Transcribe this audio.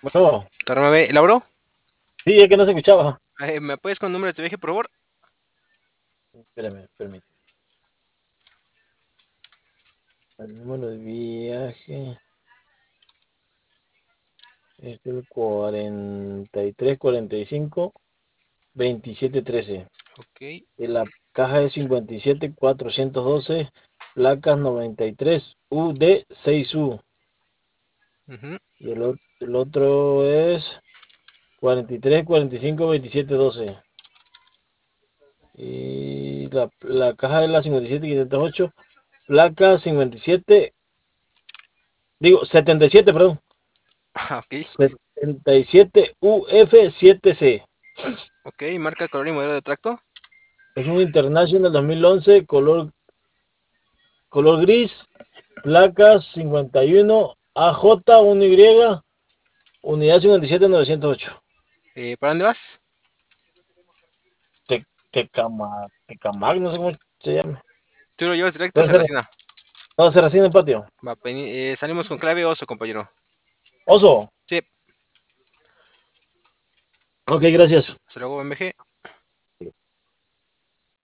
Bueno, Torno B, ¿Lauro? sí, es que no se escuchaba. ¿Me apoyas con el número de tu viaje, por favor? Espérame, permíteme. El número de viaje es el 4345-2713. Ok. Y la caja es 57412, placas 93UD6U. Ujú. Y el otro es 4345-2712. Y la caja es la 57508, placa 57, digo 77, perdón. Ok. 77UF7C. Ok, marca, color y modelo de tracto. Es un International 2011, color gris, placas 51 AJ1Y, unidad 57908. ¿Para dónde vas? Tecamac, no sé cómo se llama. ¿Tú lo llevas directo o Debe ser, Serracina? no, Serracín en el patio. Va, salimos con clave oso, compañero. Oso. Sí, Ok, gracias. hasta luego, MG.